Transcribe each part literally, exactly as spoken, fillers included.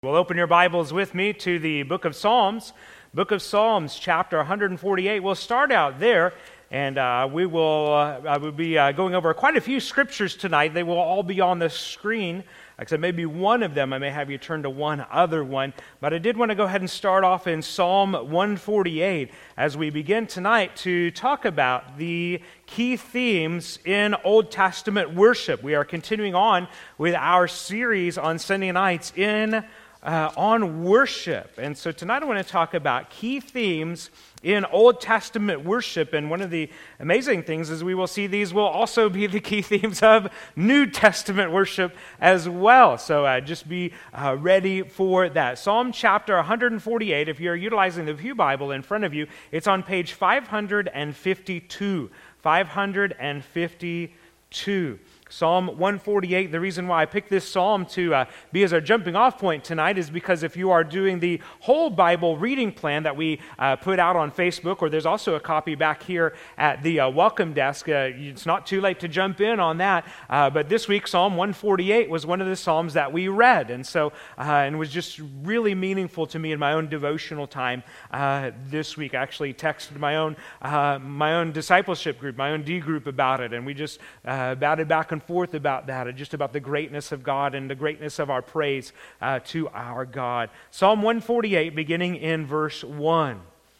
Well, open your Bibles with me to the book of Psalms, book of Psalms, chapter one forty-eight. We'll start out there, and uh, we will uh, we'll be uh, going over quite a few scriptures tonight. They will all be on the screen, except maybe one of them. I may have you turn to one other one, but I did want to go ahead and start off in Psalm one forty-eight as we begin tonight to talk about the key themes in Old Testament worship. We are continuing on with our series on Sunday nights in Uh, on worship. And so tonight I want to talk about key themes in Old Testament worship. And one of the amazing things is we will see these will also be the key themes of New Testament worship as well. So uh, just be uh, ready for that. Psalm chapter one forty-eight, if you're utilizing the Pew Bible in front of you, it's on page five fifty-two. five fifty-two. Psalm one forty-eight, the reason why I picked this psalm to uh, be as our jumping off point tonight is because if you are doing the whole Bible reading plan that we uh, put out on Facebook, or there's also a copy back here at the uh, welcome desk, uh, it's not too late to jump in on that, uh, but this week Psalm one forty-eight was one of the psalms that we read, and so, uh, and was just really meaningful to me in my own devotional time uh, this week. I actually texted my own, uh, my own discipleship group, my own D group about it, and we just uh, batted back and forth about that, and just about the greatness of God and the greatness of our praise uh, to our God. Psalm one forty-eight, beginning in verse one.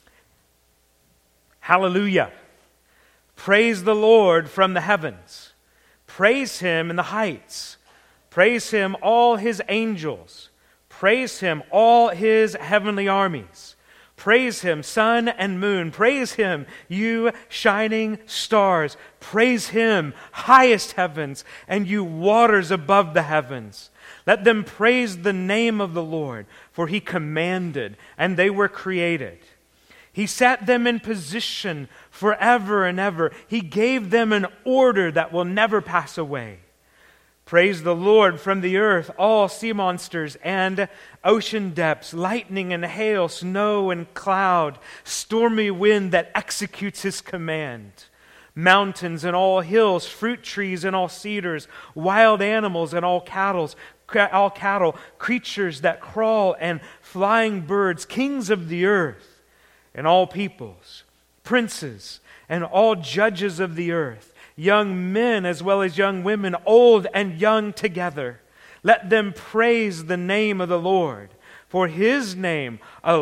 Hallelujah! Praise the Lord from the heavens. Praise Him in the heights. Praise Him, all His angels. Praise Him, all His heavenly armies. Praise Him, sun and moon. Praise Him, you shining stars. Praise Him, highest heavens, and you waters above the heavens. Let them praise the name of the Lord, for He commanded, and they were created. He set them in position forever and ever. He gave them an order that will never pass away. Praise the Lord from the earth, all sea monsters and ocean depths, lightning and hail, snow and cloud, stormy wind that executes His command, mountains and all hills, fruit trees and all cedars, wild animals and all cattle, all cattle, creatures that crawl and flying birds, kings of the earth and all peoples, princes and all judges of the earth, young men as well as young women, old and young together. Let them praise the name of the Lord, for His name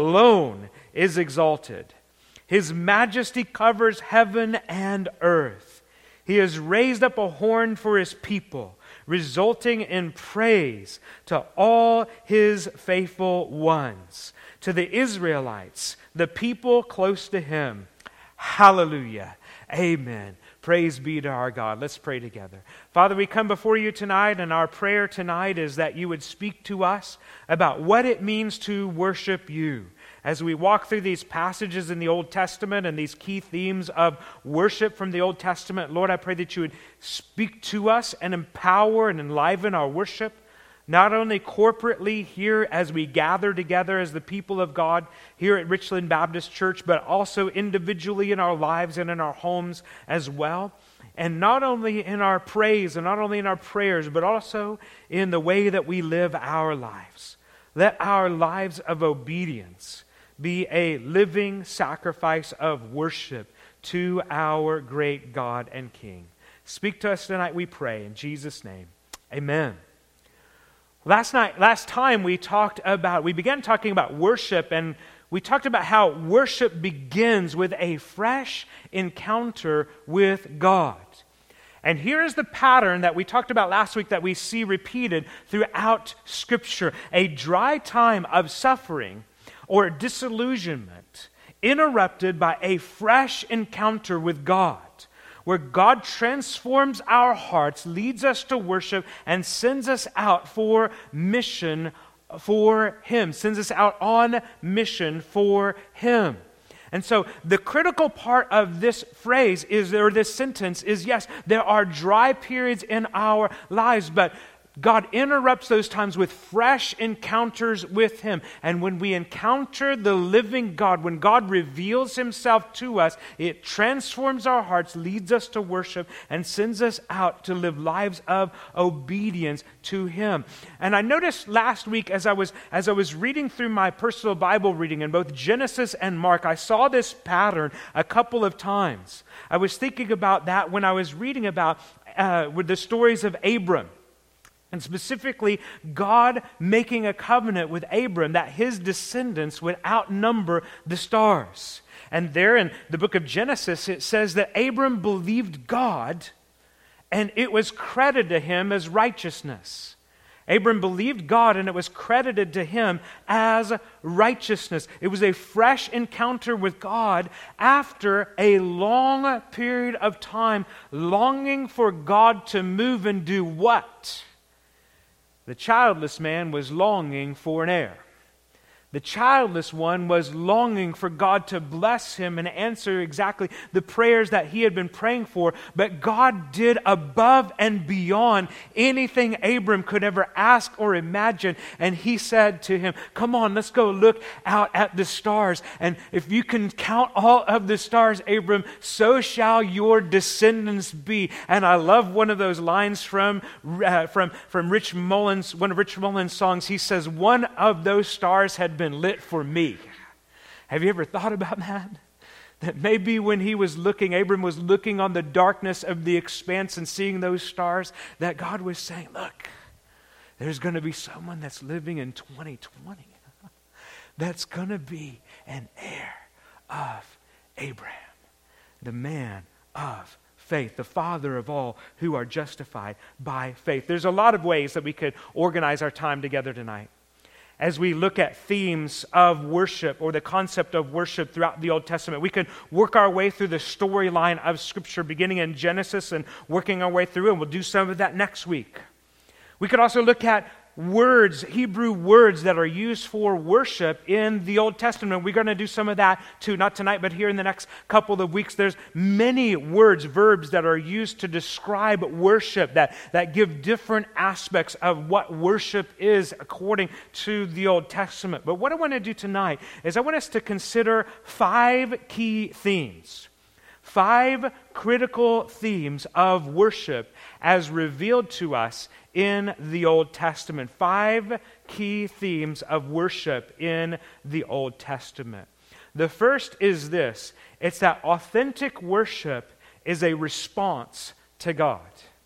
alone is exalted. His majesty covers heaven and earth. He has raised up a horn for His people, resulting in praise to all His faithful ones, to the Israelites, the people close to Him. Hallelujah. Amen. Praise be to our God. Let's pray together. Father, we come before you tonight, and our prayer tonight is that you would speak to us about what it means to worship you. As we walk through these passages in the Old Testament and these key themes of worship from the Old Testament, Lord, I pray that you would speak to us and empower and enliven our worship, not only corporately here as we gather together as the people of God here at Richland Baptist Church, but also individually in our lives and in our homes as well. And not only in our praise and not only in our prayers, but also in the way that we live our lives. Let our lives of obedience be a living sacrifice of worship to our great God and King. Speak to us tonight, we pray, in Jesus' name. Amen. Last night, last time we talked about, we began talking about worship, and we talked about how worship begins with a fresh encounter with God. And here is the pattern that we talked about last week that we see repeated throughout Scripture. A dry time of suffering or disillusionment interrupted by a fresh encounter with God, where God transforms our hearts, leads us to worship, and sends us out for mission for Him, sends us out on mission for Him. And so the critical part of this phrase is, or this sentence is, yes, there are dry periods in our lives, but God interrupts those times with fresh encounters with Him. And when we encounter the living God, when God reveals Himself to us, it transforms our hearts, leads us to worship, and sends us out to live lives of obedience to Him. And I noticed last week as I was as I was reading through my personal Bible reading in both Genesis and Mark, I saw this pattern a couple of times. I was thinking about that when I was reading about uh, with the stories of Abram. And specifically, God making a covenant with Abram that his descendants would outnumber the stars. And there in the book of Genesis, it says that Abram believed God, and it was credited to him as righteousness. Abram believed God, and it was credited to him as righteousness. It was a fresh encounter with God after a long period of time longing for God to move and do what? The childless man was longing for an heir. The childless one was longing for God to bless him and answer exactly the prayers that he had been praying for. But God did above and beyond anything Abram could ever ask or imagine. And He said to him, come on, let's go look out at the stars. And if you can count all of the stars, Abram, so shall your descendants be. And I love one of those lines from, uh, from, from Rich Mullins, one of Rich Mullins' songs. He says, one of those stars had been lit for me. Have you ever thought about that? That maybe when he was looking, Abram was looking on the darkness of the expanse and seeing those stars, that God was saying, look, there's going to be someone that's living in twenty twenty that's going to be an heir of Abraham, the man of faith, the father of all who are justified by faith. There's a lot of ways that we could organize our time together tonight as we look at themes of worship or the concept of worship throughout the Old Testament. We could work our way through the storyline of Scripture beginning in Genesis and working our way through, and we'll do some of that next week. We could also look at words, Hebrew words that are used for worship in the Old Testament. We're going to do some of that too, not tonight, but here in the next couple of weeks. There's many words, verbs that are used to describe worship that, that give different aspects of what worship is according to the Old Testament. But what I want to do tonight is I want us to consider five key themes. Five critical themes of worship as revealed to us in the Old Testament. Five key themes of worship in the Old Testament. The first is this. It's that authentic worship is a response to God.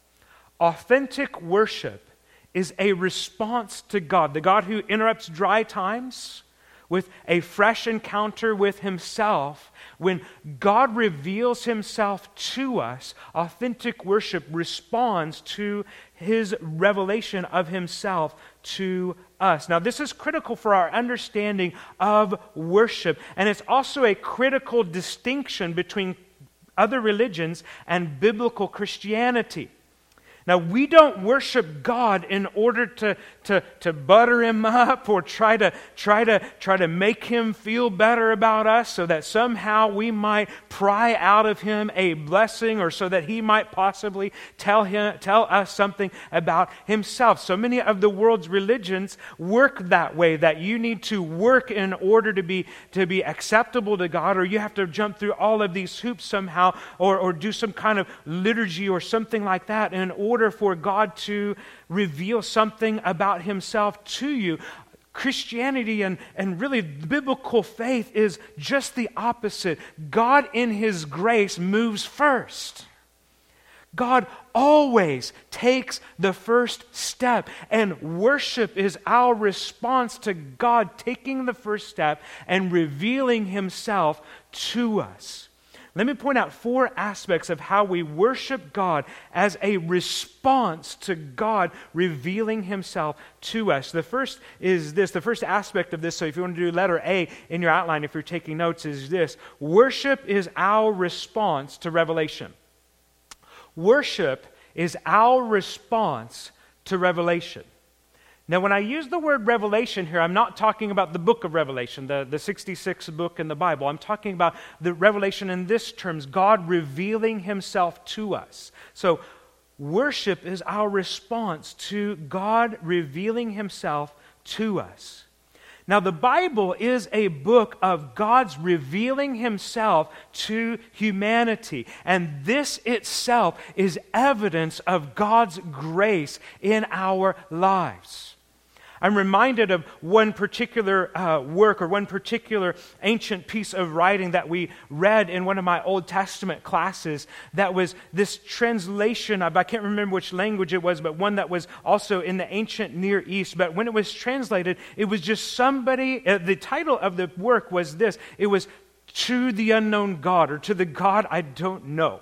Authentic worship is a response to God. The God who interrupts dry times with a fresh encounter with Himself. When God reveals Himself to us, authentic worship responds to His revelation of Himself to us. Now, this is critical for our understanding of worship, and it's also a critical distinction between other religions and biblical Christianity. Now, we don't worship God in order to, to, to butter Him up or try to, try, to, try to make Him feel better about us so that somehow we might pry out of Him a blessing or so that He might possibly tell, him, tell us something about Himself. So many of the world's religions work that way, that you need to work in order to be, to be acceptable to God, or you have to jump through all of these hoops somehow or, or do some kind of liturgy or something like that in order order for God to reveal something about Himself to you. Christianity and, and really biblical faith is just the opposite. God in His grace moves first. God always takes the first step, and worship is our response to God taking the first step and revealing Himself to us. Let me point out four aspects of how we worship God as a response to God revealing Himself to us. The first is this. The first aspect of this, so if you want to do letter A in your outline, if you're taking notes, is this. Worship is our response to revelation. Worship is our response to revelation. Now, when I use the word revelation here, I'm not talking about the book of Revelation, the, the sixty-sixth book in the Bible. I'm talking about the revelation in this terms, God revealing Himself to us. So, Worship is our response to God revealing himself to us. Now, the Bible is a book of God's revealing himself to humanity, and this itself is evidence of God's grace in our lives. I'm reminded of one particular uh, work or one particular ancient piece of writing that we read in one of my Old Testament classes that was this translation of, I can't remember which language it was, but one that was also in the ancient Near East. But when it was translated, it was just somebody, uh, the title of the work was this, it was To the Unknown God, or To the God I Don't Know.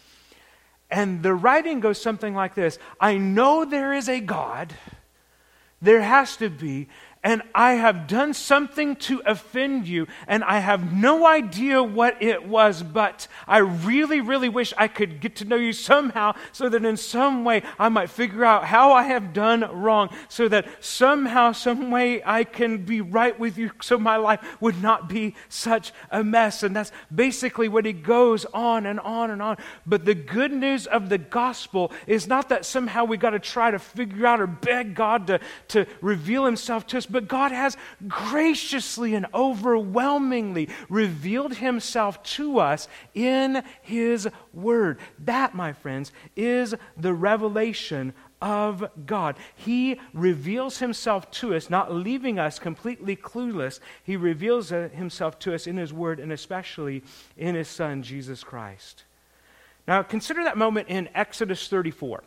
And the writing goes something like this: I know there is a God. There has to be, and I have done something to offend you, and I have no idea what it was, but I really, really wish I could get to know you somehow so that in some way I might figure out how I have done wrong, so that somehow, some way I can be right with you so my life would not be such a mess. And that's basically what he goes on and on and on. But the good news of the gospel is not that somehow we got to try to figure out or beg God to, to reveal himself to us, but God has graciously and overwhelmingly revealed himself to us in his word. That, my friends, is the revelation of God. He reveals himself to us, not leaving us completely clueless. He reveals himself to us in his word, and especially in his Son, Jesus Christ. Now, consider that moment in Exodus thirty-four.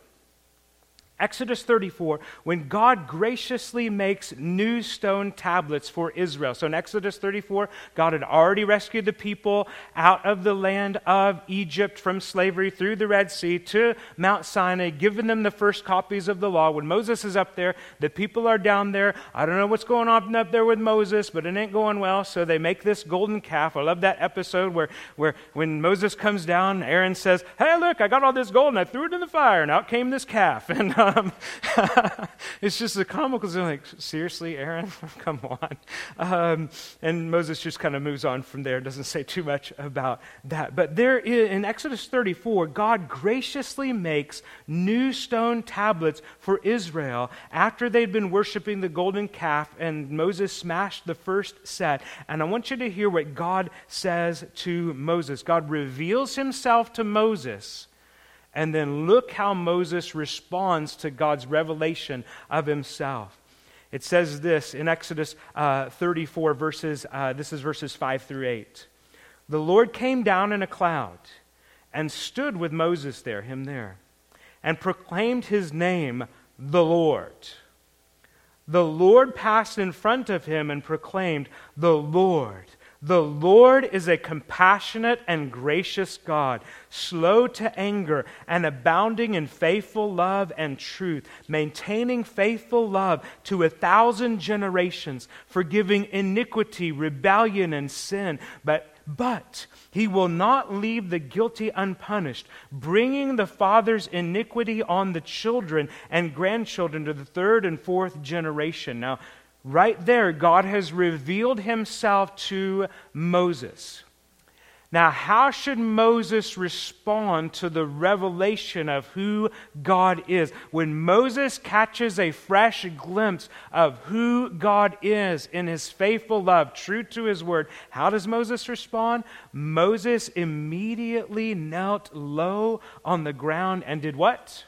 Exodus thirty-four, when God graciously makes new stone tablets for Israel. So in Exodus thirty-four, God had already rescued the people out of the land of Egypt from slavery through the Red Sea to Mount Sinai, given them the first copies of the law. When Moses is up there, the people are down there. I don't know what's going on up there with Moses, but it ain't going well, so they make this golden calf. I love that episode where, where when Moses comes down, Aaron says, hey, look, I got all this gold, and I threw it in the fire, and out came this calf. And um, Um, it's just a comical, they're like, seriously, Aaron? Come on. Um, and Moses just kind of moves on from there, doesn't say too much about that. But there is, in Exodus thirty-four, God graciously makes new stone tablets for Israel after they'd been worshiping the golden calf, and Moses smashed the first set. And I want you to hear what God says to Moses. God reveals himself to Moses, and then look how Moses responds to God's revelation of himself. It says this in Exodus uh, thirty-four, verses, uh, this is verses five through eight. The Lord came down in a cloud and stood with Moses there, him there, and proclaimed his name, the Lord. The Lord passed in front of him and proclaimed, the Lord. The Lord is a compassionate and gracious God, slow to anger and abounding in faithful love and truth, maintaining faithful love to a thousand generations, forgiving iniquity, rebellion, and sin. But But he will not leave the guilty unpunished, bringing the father's iniquity on the children and grandchildren to the third and fourth generation. Now, right there, God has revealed himself to Moses. Now, how should Moses respond to the revelation of who God is? When Moses catches a fresh glimpse of who God is in his faithful love, true to his word, how does Moses respond? Moses immediately knelt low on the ground and did what?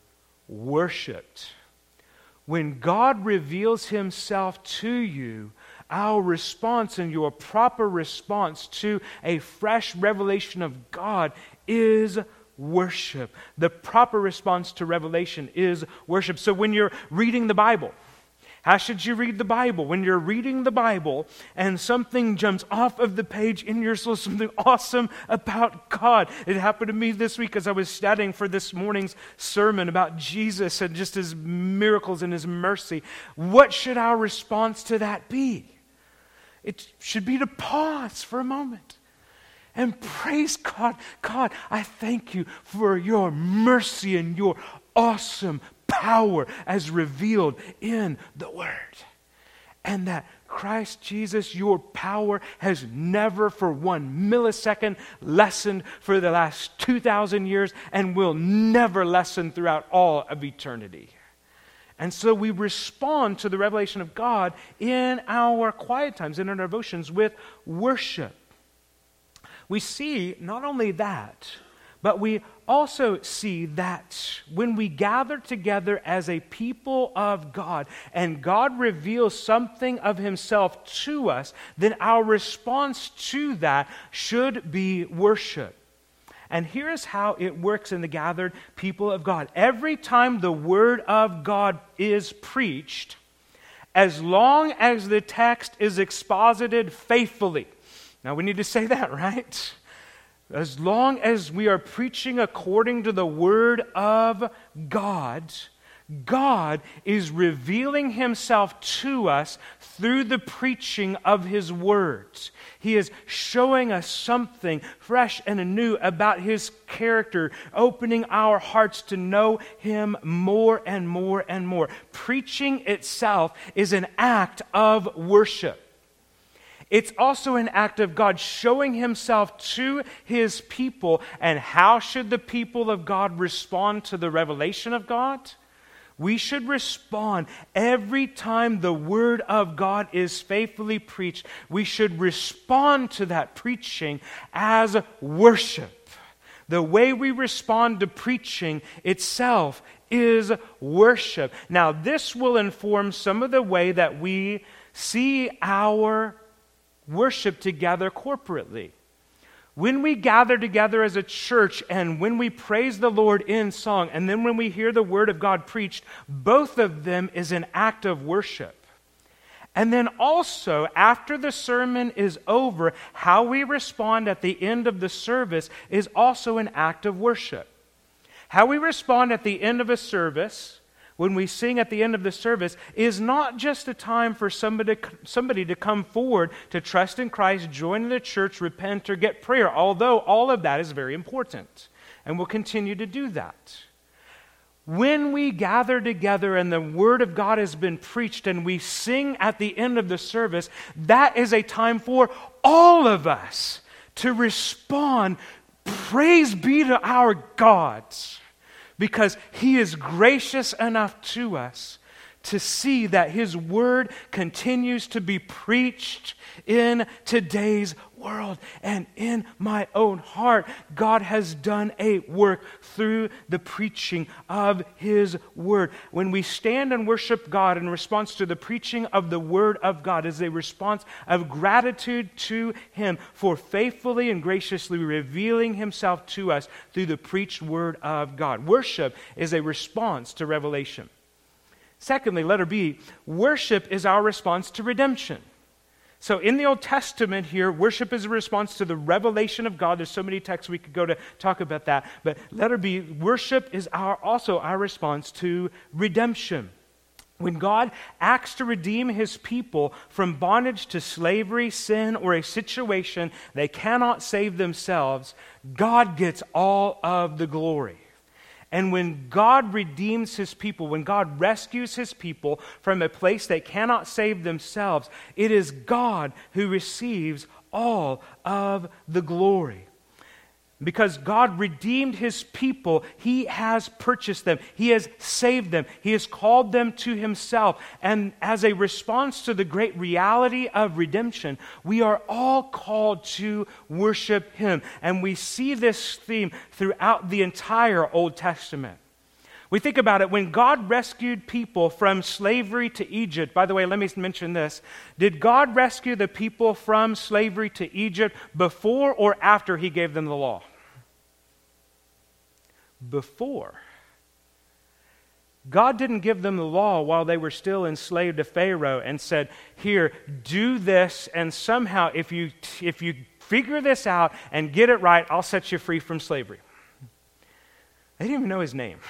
Worshipped. When God reveals himself to you, our response and your proper response to a fresh revelation of God is worship. The proper response to revelation is worship. So when you're reading the Bible, how should you read the Bible? When you're reading the Bible and something jumps off of the page in your soul, something awesome about God. It happened to me this week as I was studying for this morning's sermon about Jesus and just his miracles and his mercy. What should our response to that be? It should be to pause for a moment and praise God. God, I thank you for your mercy and your awesome power as revealed in the Word. and that Christ Jesus, your power has never for one millisecond lessened for the last two thousand years and will never lessen throughout all of eternity. And so we respond to the revelation of God in our quiet times, in our devotions, with worship. We see not only that, but we also see that when we gather together as a people of God and God reveals something of himself to us, then our response to that should be worship. And here's how it works in the gathered people of God. Every time the word of God is preached, as long as the text is exposited faithfully. Now we need to say that, right? As long as we are preaching according to the Word of God, God is revealing himself to us through the preaching of his words. He is showing us something fresh and anew about his character, opening our hearts to know him more and more and more. Preaching itself is an act of worship. It's also an act of God showing himself to his people. And how should the people of God respond to the revelation of God? We should respond every time the word of God is faithfully preached. We should respond to that preaching as worship. The way we respond to preaching itself is worship. Now, this will inform some of the way that we see our worship together corporately. When we gather together as a church and when we praise the Lord in song and then when we hear the word of God preached, both of them is an act of worship. And then also, after the sermon is over, how we respond at the end of the service is also an act of worship. How we respond at the end of a service, when we sing at the end of the service, is not just a time for somebody, somebody to come forward to trust in Christ, join the church, repent, or get prayer, although all of that is very important, and we'll continue to do that. When we gather together and the Word of God has been preached and we sing at the end of the service, that is a time for all of us to respond, praise be to our God, because he is gracious enough to us to see that his word continues to be preached in today's world. And in my own heart, God has done a work through the preaching of his word. When we stand and worship God in response to the preaching of the word of God, is a response of gratitude to him for faithfully and graciously revealing himself to us through the preached word of God. Worship is a response to revelation. Secondly, letter B, worship is our response to redemption. So in the Old Testament here, worship is a response to the revelation of God. There's so many texts we could go to talk about that. But letter B, worship is our also our response to redemption. When God acts to redeem his people from bondage to slavery, sin, or a situation they cannot save themselves, God gets all of the glory. And when God redeems his people, when God rescues his people from a place they cannot save themselves, it is God who receives all of the glory. Because God redeemed his people, he has purchased them. He has saved them. He has called them to himself. And as a response to the great reality of redemption, we are all called to worship him. And we see this theme throughout the entire Old Testament. We think about it, when God rescued people from slavery to Egypt. By the way, let me mention this. Did God rescue the people from slavery to Egypt before or after he gave them the law? Before. God didn't give them the law while they were still enslaved to Pharaoh and said, here, do this, and somehow if you if you figure this out and get it right, I'll set you free from slavery. They didn't even know his name.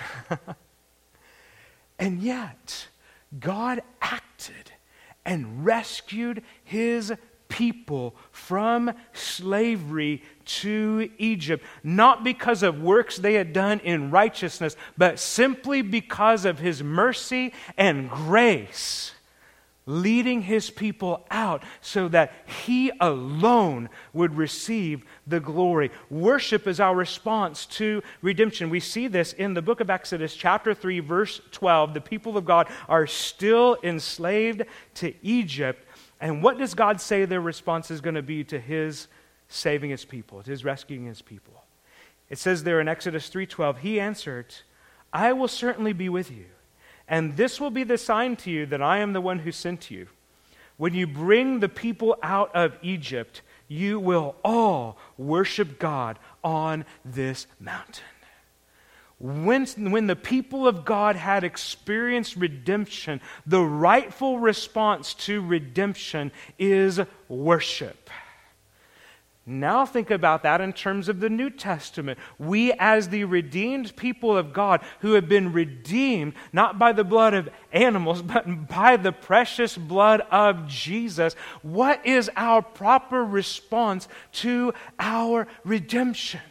And yet, God acted and rescued his people from slavery to Egypt, not because of works they had done in righteousness, but simply because of his mercy and grace. leading his people out so that he alone would receive the glory. Worship is our response to redemption. We see this in the book of Exodus, chapter three, verse twelve. The people of God are still enslaved to Egypt. And what does God say their response is going to be to his saving his people, to his rescuing his people? It says there in Exodus three twelve, he answered, I will certainly be with you, and this will be the sign to you that I am the one who sent you. When you bring the people out of Egypt, you will all worship God on this mountain. When, when the people of God had experienced redemption, the rightful response to redemption is worship. Now think about that in terms of the New Testament. We as the redeemed people of God who have been redeemed not by the blood of animals but by the precious blood of Jesus, what is our proper response to our redemption?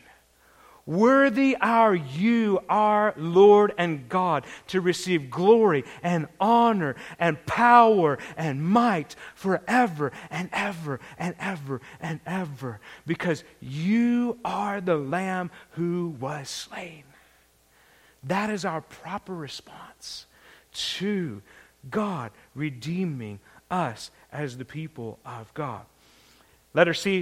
Worthy are you, our Lord and God, to receive glory and honor and power and might forever and ever and ever and ever, because you are the Lamb who was slain. That is our proper response to God redeeming us as the people of God. Letter C.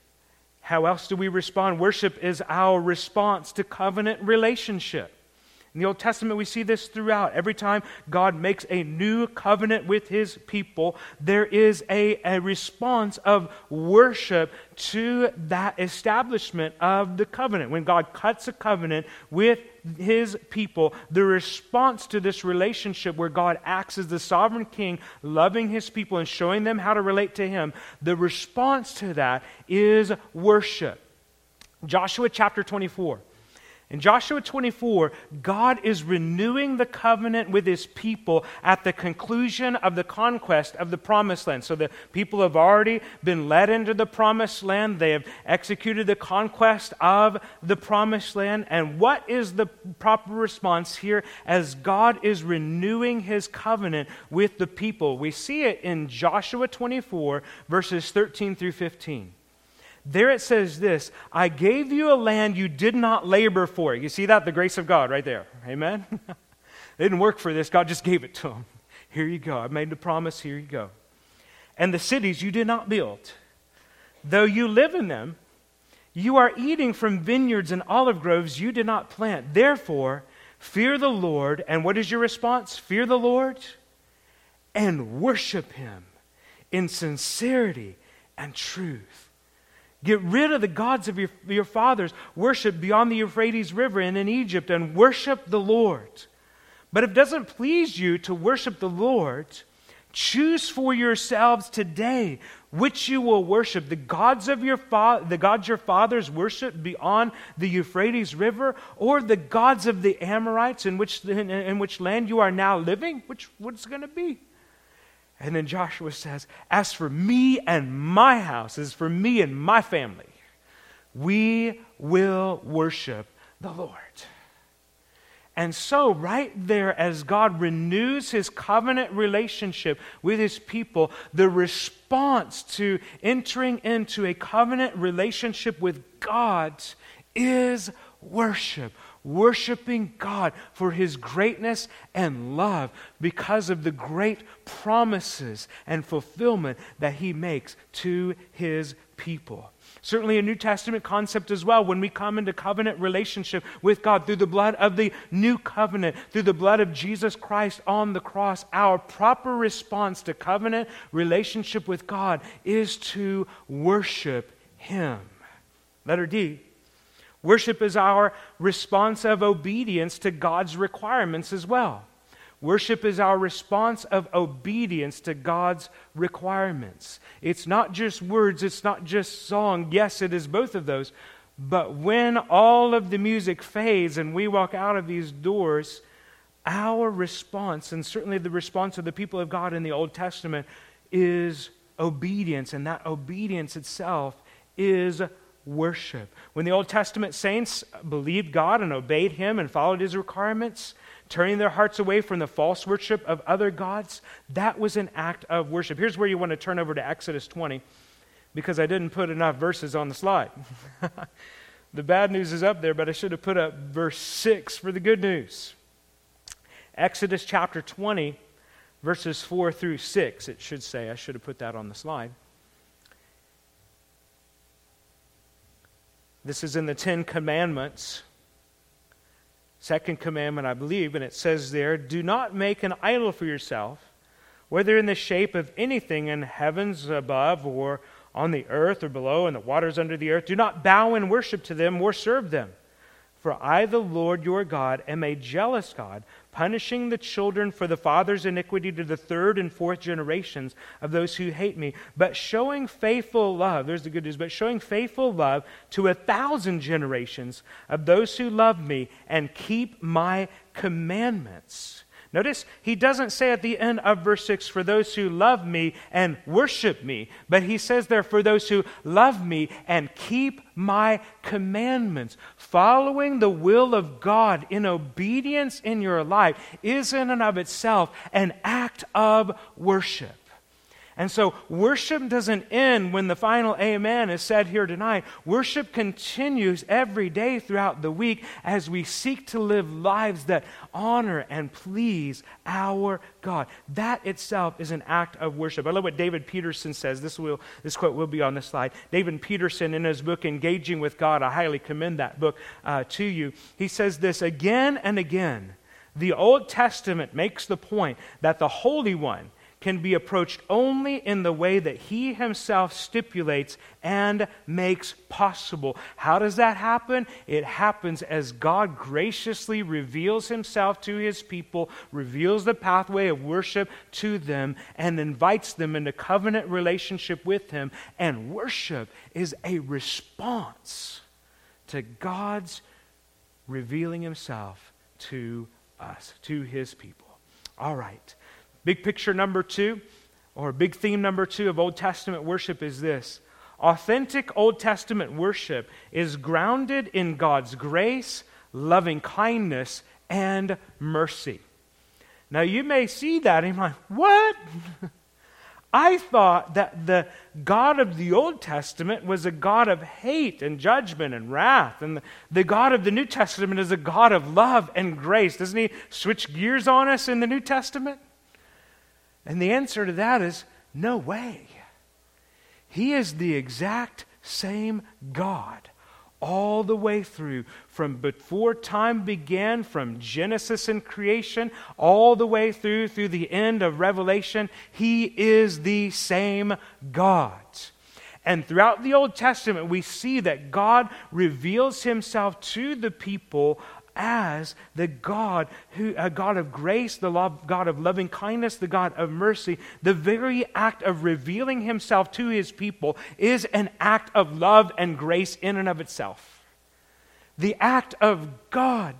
How else do we respond? Worship is our response to covenant relationship. In the Old Testament, we see this throughout. Every time God makes a new covenant with his people, there is a, a response of worship to that establishment of the covenant. When God cuts a covenant with his people, the response to this relationship where God acts as the sovereign king, loving his people and showing them how to relate to him, the response to that is worship. Joshua chapter twenty-four. In Joshua twenty-four, God is renewing the covenant with his people at the conclusion of the conquest of the promised land. So the people have already been led into the promised land. They have executed the conquest of the promised land. And what is the proper response here as God is renewing his covenant with the people? We see it in Joshua twenty-four, verses thirteen through fifteen. There it says this, I gave you a land you did not labor for. You see that? The grace of God right there. Amen? They didn't work for this. God just gave it to them. Here you go. I made the promise. Here you go. And the cities you did not build. Though you live in them, you are eating from vineyards and olive groves you did not plant. Therefore, fear the Lord. And what is your response? Fear the Lord and worship him in sincerity and truth. Get rid of the gods of your, your fathers. Worship beyond the Euphrates River and in Egypt and worship the Lord. But if it doesn't please you to worship the Lord, choose for yourselves today which you will worship. The gods of your fa- the gods your fathers worship beyond the Euphrates River, or the gods of the Amorites in which, in, in which land you are now living? Which what's going to be? And then Joshua says, as for me and my house, as for me and my family, we will worship the Lord. And so right there, as God renews his covenant relationship with his people, the response to entering into a covenant relationship with God is worship. Worshiping God for his greatness and love because of the great promises and fulfillment that he makes to his people. Certainly a New Testament concept as well when we come into covenant relationship with God through the blood of the new covenant, through the blood of Jesus Christ on the cross. Our proper response to covenant relationship with God is to worship him. Letter D. Worship is our response of obedience to God's requirements as well. Worship is our response of obedience to God's requirements. It's not just words, it's not just song. Yes, it is both of those. But when all of the music fades and we walk out of these doors, our response, and certainly the response of the people of God in the Old Testament, is obedience. And that obedience itself is worship. When the Old Testament saints believed God and obeyed him and followed his requirements, turning their hearts away from the false worship of other gods, that was an act of worship. Here's where you want to turn over to Exodus twenty, because I didn't put enough verses on the slide. The bad news is up there, but I should have put up verse six for the good news. Exodus chapter twenty, verses four through six, it should say. I should have put that on the slide. This is in the Ten Commandments. Second commandment, I believe, and it says there, do not make an idol for yourself, whether in the shape of anything in heavens above or on the earth or below and the waters under the earth. Do not bow and worship to them or serve them. For I, the Lord your God, am a jealous God, punishing the children for the father's iniquity to the third and fourth generations of those who hate me, but showing faithful love, there's the good news, but showing faithful love to a thousand generations of those who love me and keep my commandments. Notice, he doesn't say at the end of verse six, for those who love me and worship me, but he says there, for those who love me and keep my commandments. Following the will of God in obedience in your life is in and of itself an act of worship. And so worship doesn't end when the final amen is said here tonight. Worship continues every day throughout the week as we seek to live lives that honor and please our God. That itself is an act of worship. I love what David Peterson says. This will, this quote will be on the slide. David Peterson, in his book, Engaging with God, I highly commend that book uh, to you. He says this, again and again, the Old Testament makes the point that the Holy One can be approached only in the way that he himself stipulates and makes possible. How does that happen? It happens as God graciously reveals himself to his people, reveals the pathway of worship to them, and invites them into covenant relationship with him. And worship is a response to God's revealing himself to us, to his people. All right. Big picture number two, or big theme number two of Old Testament worship is this. Authentic Old Testament worship is grounded in God's grace, loving kindness, and mercy. Now you may see that and you're like, what? I thought that the God of the Old Testament was a God of hate and judgment and wrath, and the, the God of the New Testament is a God of love and grace. Doesn't he switch gears on us in the New Testament? And the answer to that is no way. He is the exact same God all the way through, from before time began, from Genesis and creation, all the way through, through the end of Revelation. He is the same God. And throughout the Old Testament, we see that God reveals himself to the people as the God, who, a God of grace, the love, God of loving kindness, the God of mercy. The very act of revealing himself to his people is an act of love and grace in and of itself. The act of God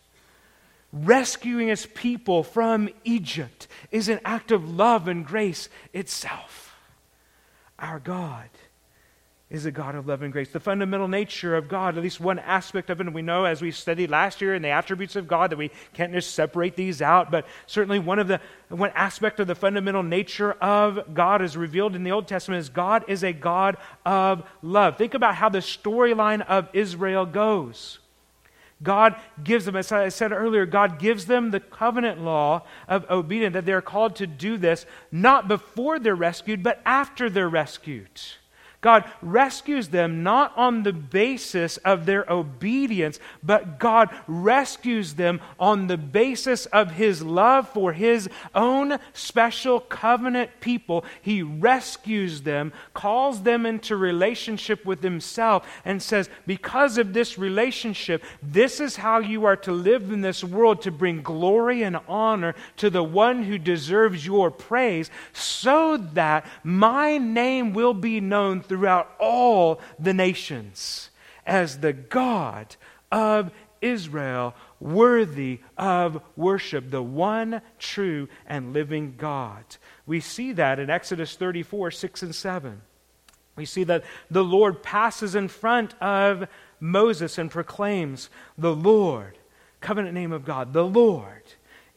rescuing his people from Egypt is an act of love and grace itself. Our God is a God of love and grace. The fundamental nature of God, at least one aspect of it, and we know as we studied last year in the attributes of God that we can't just separate these out, but certainly one of the one aspect of the fundamental nature of God is revealed in the Old Testament is God is a God of love. Think about how the storyline of Israel goes. God gives them, as I said earlier, God gives them the covenant law of obedience, that they're called to do this not before they're rescued, but after they're rescued. God rescues them not on the basis of their obedience, but God rescues them on the basis of his love for his own special covenant people. He rescues them, calls them into relationship with himself, and says, because of this relationship, this is how you are to live in this world, to bring glory and honor to the one who deserves your praise, so that my name will be known throughout all the nations as the God of Israel, worthy of worship, the one true and living God. We see that in Exodus thirty-four, six and seven. We see that the Lord passes in front of Moses and proclaims, the Lord, covenant name of God, the Lord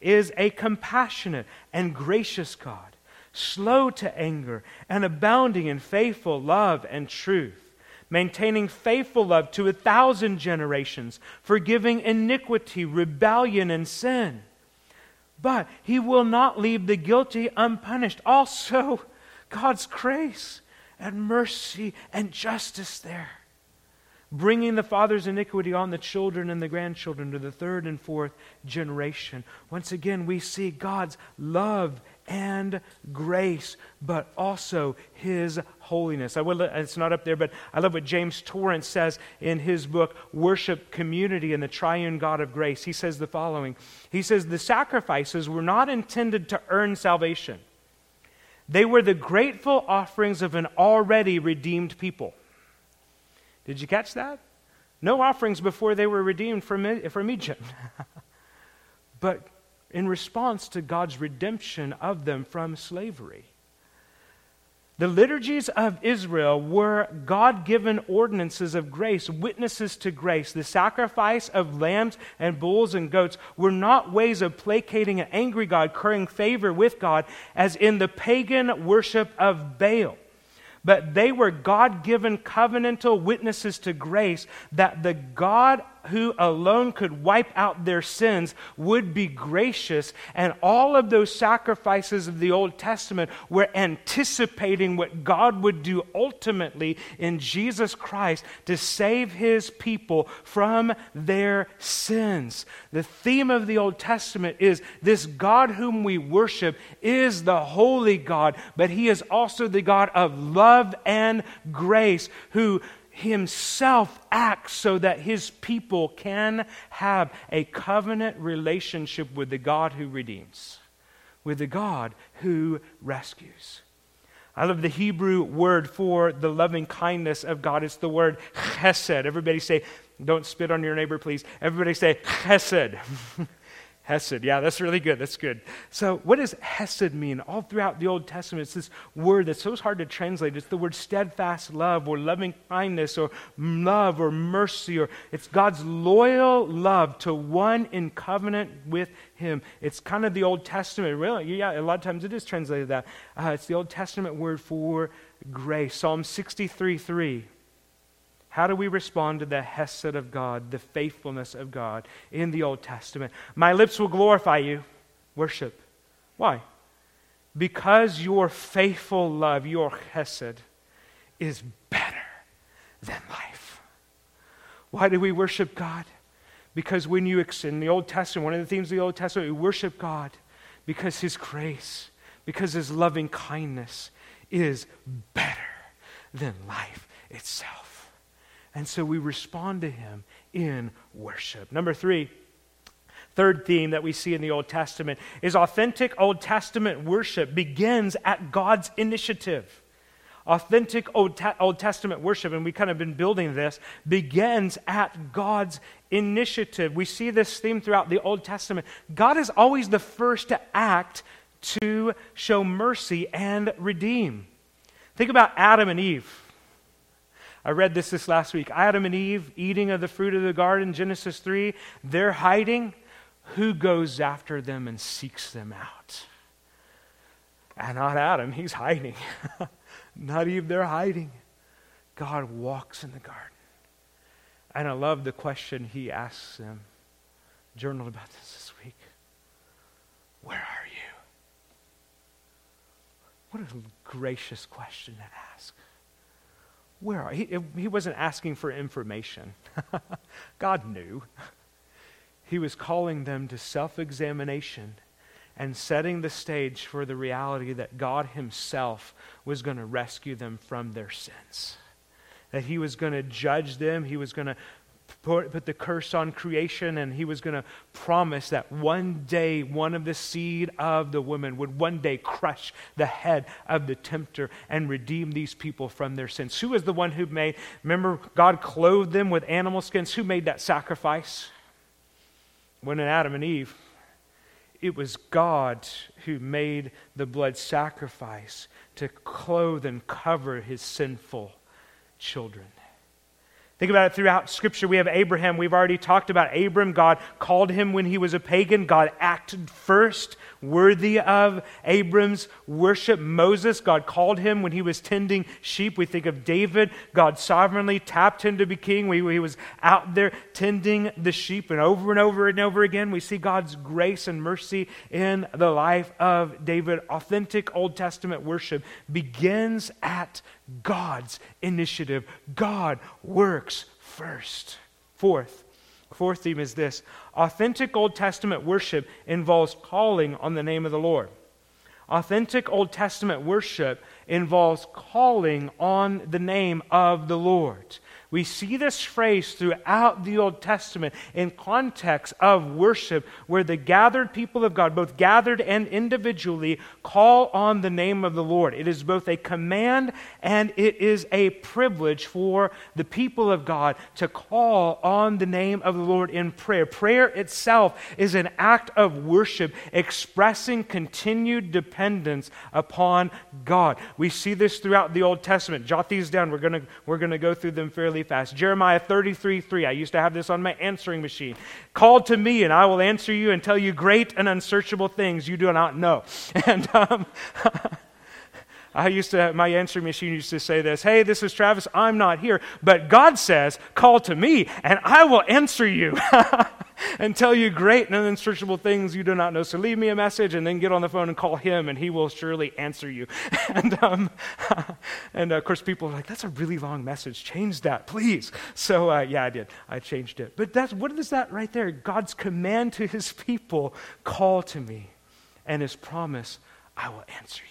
is a compassionate and gracious God, slow to anger and abounding in faithful love and truth, maintaining faithful love to a thousand generations, forgiving iniquity, rebellion, and sin. But He will not leave the guilty unpunished. Also, God's grace and mercy and justice there, bringing the father's iniquity on the children and the grandchildren to the third and fourth generation. Once again, we see God's love and grace, but also His holiness. I will, it's not up there, but I love what James Torrance says in his book, Worship, Community, and the Triune God of Grace. He says the following. He says, the sacrifices were not intended to earn salvation. They were the grateful offerings of an already redeemed people. Did you catch that? No offerings before they were redeemed from, from Egypt. But in response to God's redemption of them from slavery. The liturgies of Israel were God-given ordinances of grace, witnesses to grace. The sacrifice of lambs and bulls and goats were not ways of placating an angry God, currying favor with God, as in the pagan worship of Baal. But they were God-given covenantal witnesses to grace that the God who alone could wipe out their sins would be gracious. And all of those sacrifices of the Old Testament were anticipating what God would do ultimately in Jesus Christ to save His people from their sins. The theme of the Old Testament is this God whom we worship is the holy God, but He is also the God of love and grace, who Himself acts so that His people can have a covenant relationship with the God who redeems, with the God who rescues. I love the Hebrew word for the loving kindness of God. It's the word chesed. Everybody say, don't spit on your neighbor, please. Everybody say chesed. Hesed, yeah, that's really good, that's good. So what does Hesed mean? All throughout the Old Testament, it's this word that's so hard to translate. It's the word steadfast love or loving kindness or love or mercy, or it's God's loyal love to one in covenant with Him. It's kind of the Old Testament, really, yeah, a lot of times it is translated that. Uh, it's the Old Testament word for grace. Psalm sixty-three three. How do we respond to the hesed of God, the faithfulness of God in the Old Testament? My lips will glorify you. Worship. Why? Because your faithful love, your hesed, is better than life. Why do we worship God? Because when you extend the Old Testament, one of the themes of the Old Testament, we worship God because His grace, because His loving kindness is better than life itself. And so we respond to Him in worship. Number three, third theme that we see in the Old Testament is authentic Old Testament worship begins at God's initiative. Authentic Old, Te- Old Testament worship, and we've kind of been building this, begins at God's initiative. We see this theme throughout the Old Testament. God is always the first to act to show mercy and redeem. Think about Adam and Eve. I read this this last week. Adam and Eve eating of the fruit of the garden, Genesis three. They're hiding. Who goes after them and seeks them out? And not Adam, he's hiding. Not Eve, they're hiding. God walks in the garden. And I love the question He asks them. Journaled about this this week. Where are you? What a gracious question to ask. Where are he? He wasn't asking for information. God knew. He was calling them to self-examination and setting the stage for the reality that God Himself was going to rescue them from their sins. That He was going to judge them. He was going to put, put the curse on creation, and He was going to promise that one day one of the seed of the woman would one day crush the head of the tempter and redeem these people from their sins. Who is the one who made, remember God clothed them with animal skins? Who made that sacrifice? When in Adam and Eve, it was God who made the blood sacrifice to clothe and cover His sinful children. Think about it throughout Scripture. We have Abraham. We've already talked about Abram. God called him when he was a pagan. God acted first, worthy of Abram's worship. Moses, God called him when he was tending sheep. We think of David. God sovereignly tapped him to be king when he was out there tending the sheep. And over and over and over again, we see God's grace and mercy in the life of David. Authentic Old Testament worship begins at God's initiative. God works first. Fourth, fourth theme is this. Authentic Old Testament worship involves calling on the name of the Lord. Authentic Old Testament worship involves calling on the name of the Lord. We see this phrase throughout the Old Testament in context of worship where the gathered people of God, both gathered and individually, call on the name of the Lord. It is both a command and it is a privilege for the people of God to call on the name of the Lord in prayer. Prayer itself is an act of worship expressing continued dependence upon God. We see this throughout the Old Testament. Jot these down. We're going to we're going to go through them fairly fast. Jeremiah thirty-three three. I used to have this on my answering machine. Call to me and I will answer you and tell you great and unsearchable things you do not know. And um, I used to, my answering machine used to say this, hey, this is Travis, I'm not here, but God says, call to me and I will answer you and tell you great and unsearchable things you do not know. So leave me a message and then get on the phone and call him and he will surely answer you. And um, and of course people are like, that's a really long message. Change that, please. So uh, yeah, I did. I changed it. But that's, what is that right there? God's command to his people, call to me, and his promise, I will answer you.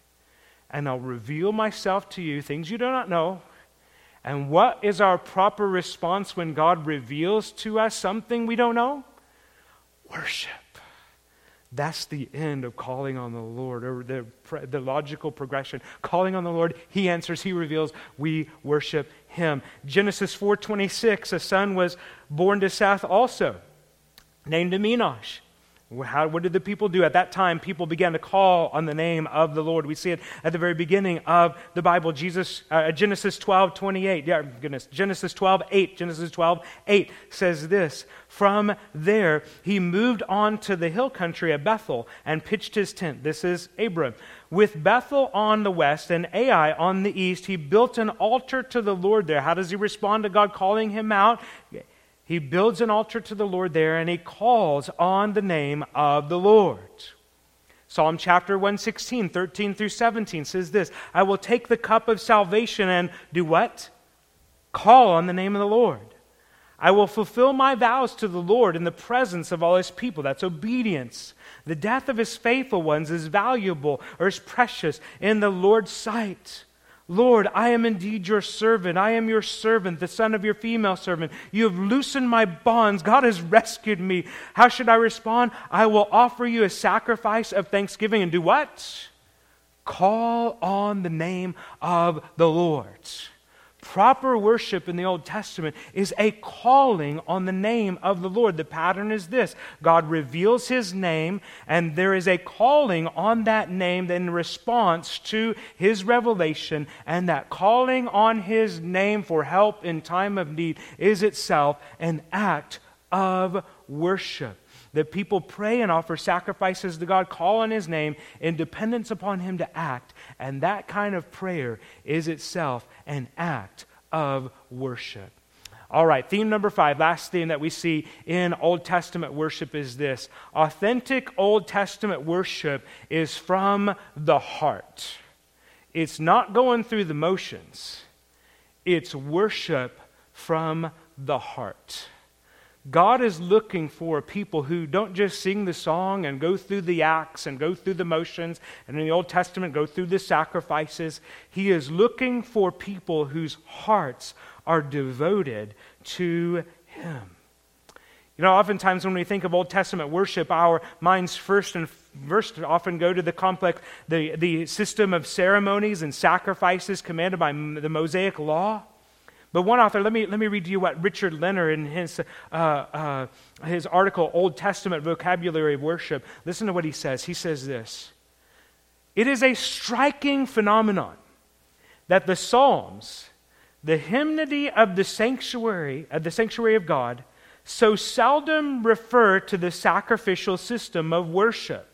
And I'll reveal myself to you, things you do not know. And what is our proper response when God reveals to us something we don't know? Worship. That's the end of calling on the Lord, or the, the logical progression. Calling on the Lord, he answers, he reveals, we worship him. Genesis four twenty-six, a son was born to Seth also, named him Enosh. How, what did the people do? At that time, people began to call on the name of the Lord. We see it at the very beginning of the Bible. Jesus, uh, Genesis twelve twenty-eight. Yeah, goodness. Genesis twelve eight. Genesis twelve eight says this. From there, he moved on to the hill country of Bethel and pitched his tent. This is Abram. With Bethel on the west and Ai on the east, he built an altar to the Lord there. How does he respond to God calling him out? He builds an altar to the Lord there, and he calls on the name of the Lord. Psalm chapter one sixteen, thirteen through seventeen says this, I will take the cup of salvation and do what? Call on the name of the Lord. I will fulfill my vows to the Lord in the presence of all his people. That's obedience. The death of his faithful ones is valuable or is precious in the Lord's sight. Lord, I am indeed your servant. I am your servant, the son of your female servant. You have loosened my bonds. God has rescued me. How should I respond? I will offer you a sacrifice of thanksgiving and do what? Call on the name of the Lord. Proper worship in the Old Testament is a calling on the name of the Lord. The pattern is this. God reveals his name, and there is a calling on that name in response to his revelation, and that calling on his name for help in time of need is itself an act of worship. That people pray and offer sacrifices to God, call on his name in dependence upon him to act. And that kind of prayer is itself an act of worship. All right, theme number five, last theme that we see in Old Testament worship is this. Authentic Old Testament worship is from the heart. It's not going through the motions. It's worship from the heart. God is looking for people who don't just sing the song and go through the acts and go through the motions, and in the Old Testament go through the sacrifices. He is looking for people whose hearts are devoted to him. You know, oftentimes when we think of Old Testament worship, our minds first and first often go to the complex, the, the system of ceremonies and sacrifices commanded by the Mosaic Law. But one author, let me let me read to you what Richard Leonard in his uh, uh, his article, Old Testament Vocabulary of Worship. Listen to what he says. He says this. It is a striking phenomenon that the Psalms, the hymnody of the sanctuary, of the sanctuary of God, so seldom refer to the sacrificial system of worship.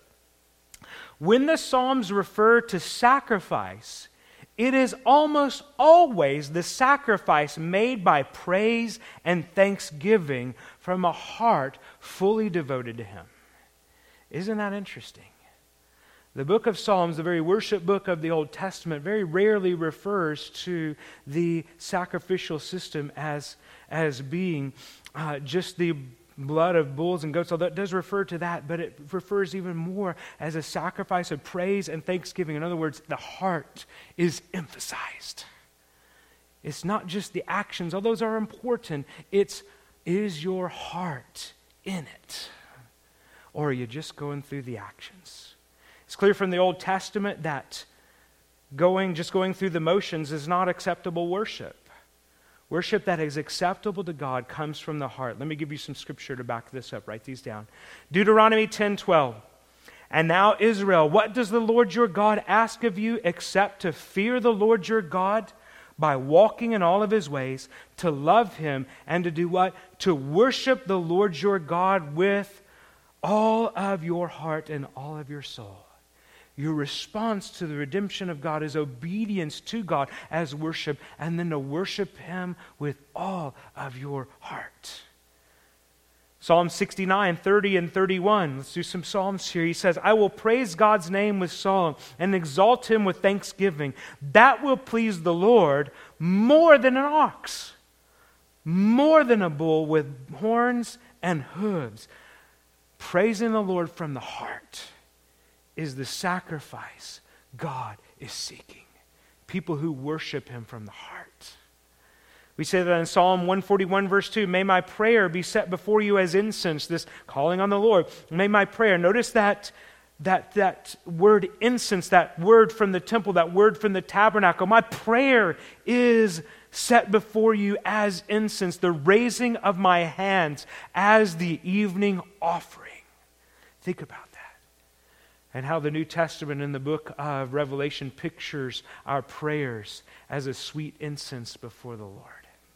When the Psalms refer to sacrifice, it is almost always the sacrifice made by praise and thanksgiving from a heart fully devoted to Him. Isn't that interesting? The book of Psalms, the very worship book of the Old Testament, very rarely refers to the sacrificial system as, as being uh, just the blood of bulls and goats, although it does refer to that, but it refers even more as a sacrifice of praise and thanksgiving. In other words, the heart is emphasized. It's not just the actions, although those are important. It's, is your heart in it? Or are you just going through the actions? It's clear from the Old Testament that going, just going through the motions is not acceptable worship. Worship that is acceptable to God comes from the heart. Let me give you some scripture to back this up. Write these down. Deuteronomy ten twelve. And now, Israel, what does the Lord your God ask of you except to fear the Lord your God by walking in all of His ways, to love Him, and to do what? To worship the Lord your God with all of your heart and all of your soul. Your response to the redemption of God is obedience to God as worship, and then to worship Him with all of your heart. Psalm sixty-nine, thirty and thirty-one. Let's do some Psalms here. He says, I will praise God's name with song and exalt Him with thanksgiving. That will please the Lord more than an ox, more than a bull with horns and hooves. Praising the Lord from the heart is the sacrifice God is seeking. People who worship Him from the heart. We say that in Psalm one forty-one verse two, may my prayer be set before you as incense, this calling on the Lord. May my prayer, notice that, that, that word incense, that word from the temple, that word from the tabernacle. My prayer is set before you as incense, the raising of my hands as the evening offering. Think about that. And how the New Testament in the book of Revelation pictures our prayers as a sweet incense before the Lord.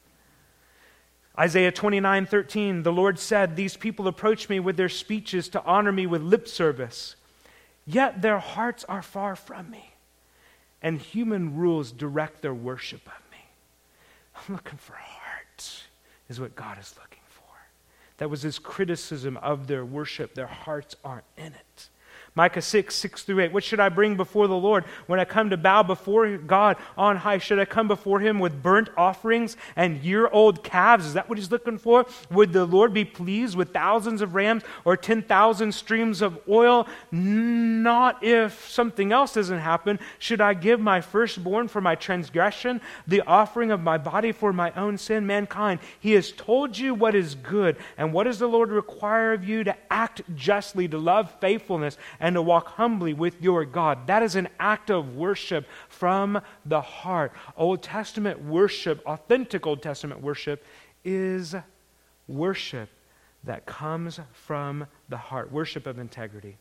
Isaiah twenty-nine thirteen, the Lord said, these people approach me with their speeches to honor me with lip service, yet their hearts are far from me, and human rules direct their worship of me. I'm looking for a heart, is what God is looking for. That was His criticism of their worship. Their hearts aren't in it. Micah six, six through eight. What should I bring before the Lord when I come to bow before God on high? Should I come before Him with burnt offerings and year-old calves? Is that what He's looking for? Would the Lord be pleased with thousands of rams or ten thousand streams of oil? Not if something else doesn't happen. Should I give my firstborn for my transgression, the offering of my body for my own sin? Mankind, He has told you what is good. And what does the Lord require of you? To act justly, to love faithfulness, and to walk humbly with your God. That is an act of worship from the heart. Old Testament worship, authentic Old Testament worship, is worship that comes from the heart. Worship of integrity.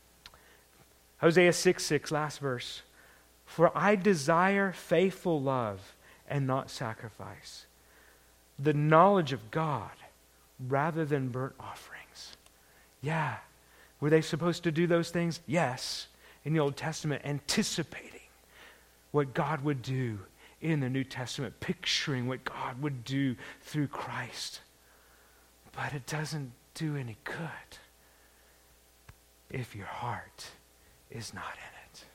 Hosea six six, last verse. For I desire faithful love and not sacrifice, the knowledge of God rather than burnt offerings. Yeah. Were they supposed to do those things? Yes. In the Old Testament, anticipating what God would do in the New Testament, picturing what God would do through Christ. But it doesn't do any good if your heart is not in it.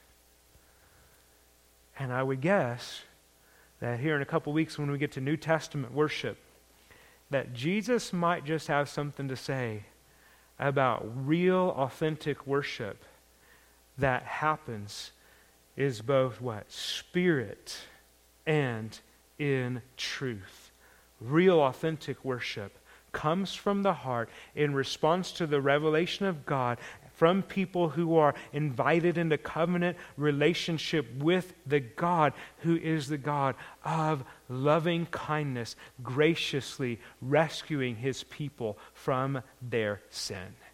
And I would guess that here in a couple weeks when we get to New Testament worship, that Jesus might just have something to say about real, authentic worship that happens is both what? Spirit and in truth. Real, authentic worship comes from the heart in response to the revelation of God from people who are invited into covenant relationship with the God who is the God of loving kindness, graciously rescuing His people from their sin.